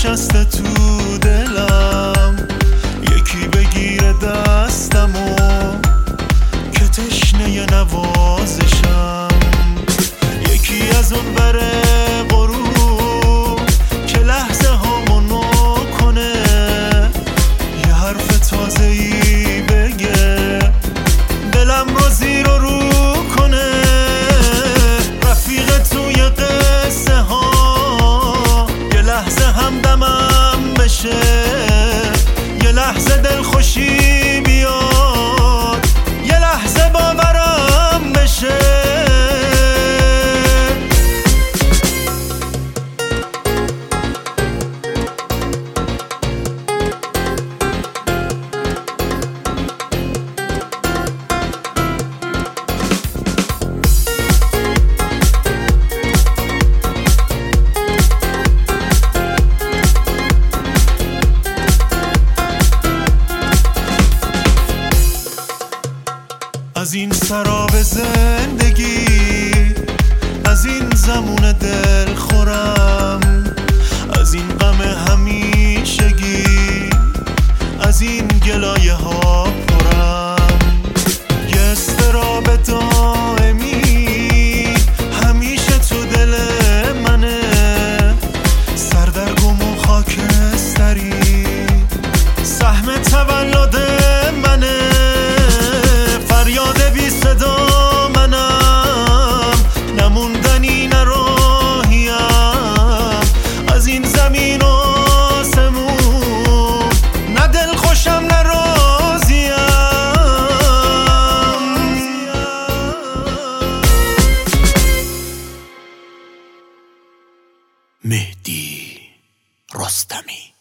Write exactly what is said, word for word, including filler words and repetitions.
نشسته تو دلم، یکی بگیره دستمو که تشنه نوازشم، یکی از اون بره غروب که لحظه هامونو کنه، یه حرف تازه‌ای بگه دلم رو زیر و رو کنه، رفیق توی قصه ها یه لحظه همدمم بشه، یه لحظه دلخوشی بیاد، یه لحظه باورم بشه. از این سراب زندگی، از این زمون دل خورم، از این غم همیشگی، از این گلایه ها پرم، یه استراب دائمی همیشه تو دل منه، سردرگم و خاکستری سهم تولد منه، فریاد بی صدا منم، نموندنی نراهیم از این زمین و آسمون، نه دل خوشم نه راضیم. مهدی رستمی.